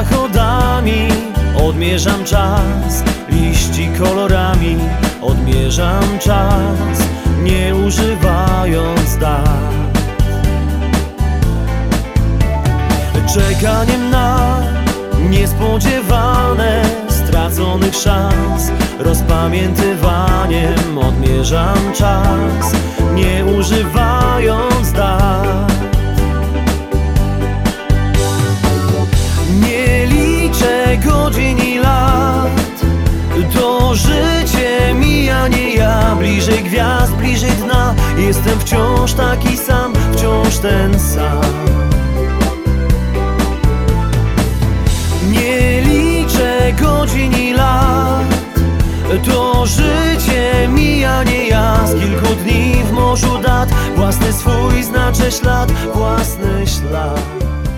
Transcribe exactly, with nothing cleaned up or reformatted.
zachodami odmierzam czas, liści kolorami odmierzam czas, nie używając dat. Czekaniem na niespodziewane straconych szans, rozpamiętywaniem odmierzam czas, nie używając dat. Nie liczę godzin i lat, to życie mija, nie ja. Bliżej gwiazd, bliżej dna, jestem wciąż taki sam, wciąż ten sam. Nie liczę godzin i lat, to życie mija, nie ja. Z kilku dni w morzu dat, własny swój znaczę ślad, własny ślad.